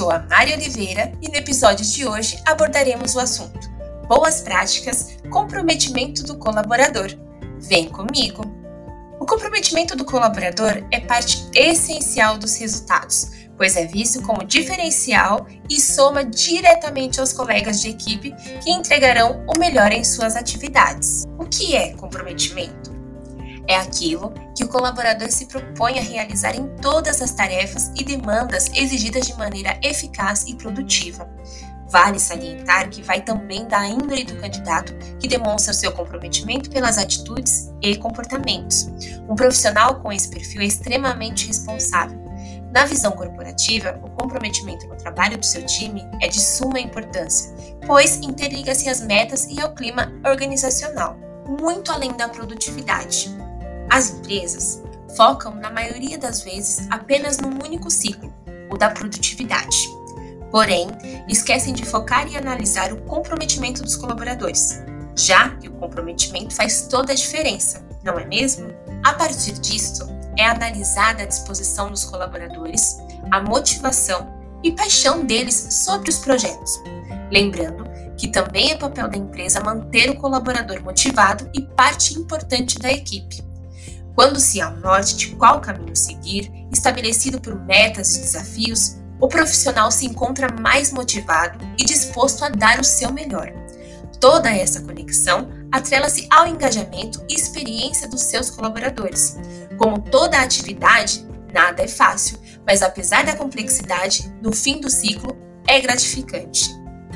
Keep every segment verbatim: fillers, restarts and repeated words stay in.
sou a Mari Oliveira e no episódio de hoje abordaremos o assunto Boas práticas, comprometimento do colaborador. Vem comigo! O comprometimento do colaborador é parte essencial dos resultados, pois é visto como diferencial e soma diretamente aos colegas de equipe que entregarão o melhor em suas atividades. O que é comprometimento? É aquilo que o colaborador se propõe a realizar em todas as tarefas e demandas exigidas de maneira eficaz e produtiva. Vale salientar que vai também da índole do candidato, que demonstra seu comprometimento pelas atitudes e comportamentos. Um profissional com esse perfil é extremamente responsável. Na visão corporativa, o comprometimento no trabalho do seu time é de suma importância, pois interliga-se às metas e ao clima organizacional, muito além da produtividade. As empresas focam, na maioria das vezes, apenas num único ciclo, o da produtividade. Porém, esquecem de focar e analisar o comprometimento dos colaboradores, já que o comprometimento faz toda a diferença, não é mesmo? A partir disso, é analisada a disposição dos colaboradores, a motivação e paixão deles sobre os projetos. Lembrando que também é papel da empresa manter o colaborador motivado e parte importante da equipe. Quando se há um norte de qual caminho seguir, estabelecido por metas e desafios, o profissional se encontra mais motivado e disposto a dar o seu melhor. Toda essa conexão atrela-se ao engajamento e experiência dos seus colaboradores. Como toda atividade, nada é fácil, mas apesar da complexidade, no fim do ciclo, é gratificante.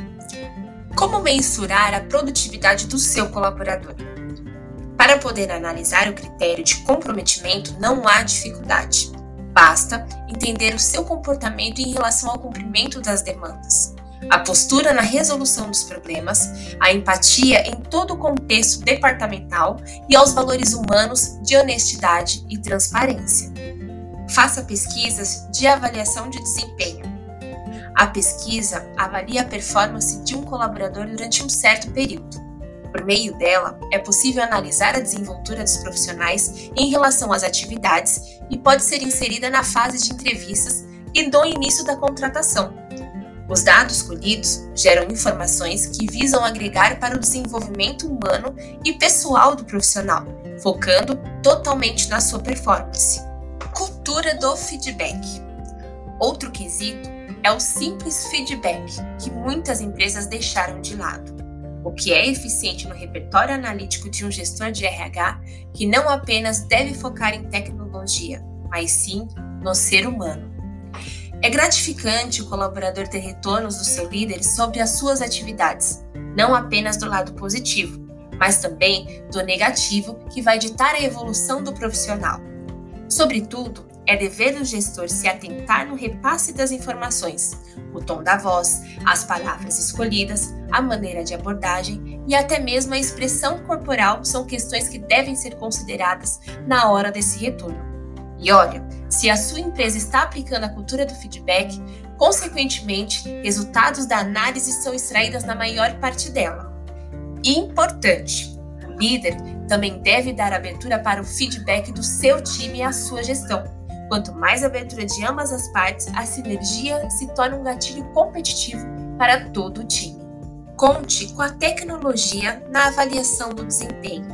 Como mensurar a produtividade do seu colaborador? Para poder analisar o critério de comprometimento, não há dificuldade. Basta entender o seu comportamento em relação ao cumprimento das demandas, a postura na resolução dos problemas, a empatia em todo o contexto departamental e aos valores humanos de honestidade e transparência. Faça pesquisas de avaliação de desempenho. A pesquisa avalia a performance de um colaborador durante um certo período. Por meio dela, é possível analisar a desenvoltura dos profissionais em relação às atividades e pode ser inserida na fase de entrevistas e do início da contratação. Os dados colhidos geram informações que visam agregar para o desenvolvimento humano e pessoal do profissional, focando totalmente na sua performance. Cultura do feedback. Outro quesito é o simples feedback, que muitas empresas deixaram de lado. O que é eficiente no repertório analítico de um gestor de R H que não apenas deve focar em tecnologia, mas sim no ser humano. É gratificante o colaborador ter retornos do seu líder sobre as suas atividades, não apenas do lado positivo, mas também do negativo que vai ditar a evolução do profissional. Sobretudo, é dever do gestor se atentar no repasse das informações, o tom da voz, as palavras escolhidas, a maneira de abordagem e até mesmo a expressão corporal são questões que devem ser consideradas na hora desse retorno. E olha, se a sua empresa está aplicando a cultura do feedback, consequentemente, resultados da análise são extraídos na maior parte dela. E importante, o líder também deve dar abertura para o feedback do seu time e a sua gestão. Quanto mais abertura de ambas as partes, a sinergia se torna um gatilho competitivo para todo o time. Conte com a tecnologia na avaliação do desempenho.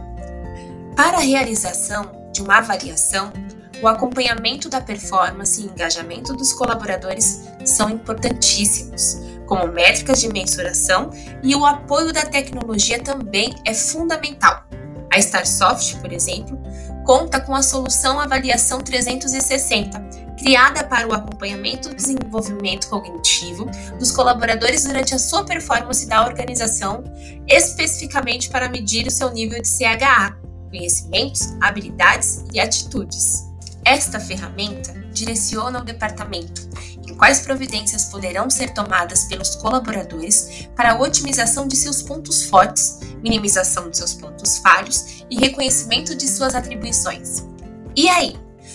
Para a realização de uma avaliação, o acompanhamento da performance e engajamento dos colaboradores são importantíssimos, como métricas de mensuração, e o apoio da tecnologia também é fundamental. A Starsoft, por exemplo, conta com a solução Avaliação trezentos e sessenta, criada para o acompanhamento do desenvolvimento cognitivo dos colaboradores durante a sua performance da organização, especificamente para medir o seu nível de C H A, conhecimentos, habilidades e atitudes. Esta ferramenta direciona o departamento em quais providências poderão ser tomadas pelos colaboradores para a otimização de seus pontos fortes, minimização de seus pontos falhos e reconhecimento de suas atribuições. E aí?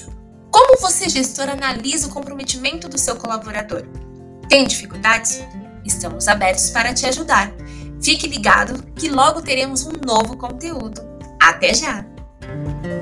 Como você, gestor, analisa o comprometimento do seu colaborador? Tem dificuldades? Estamos abertos para te ajudar. Fique ligado que logo teremos um novo conteúdo. Até já!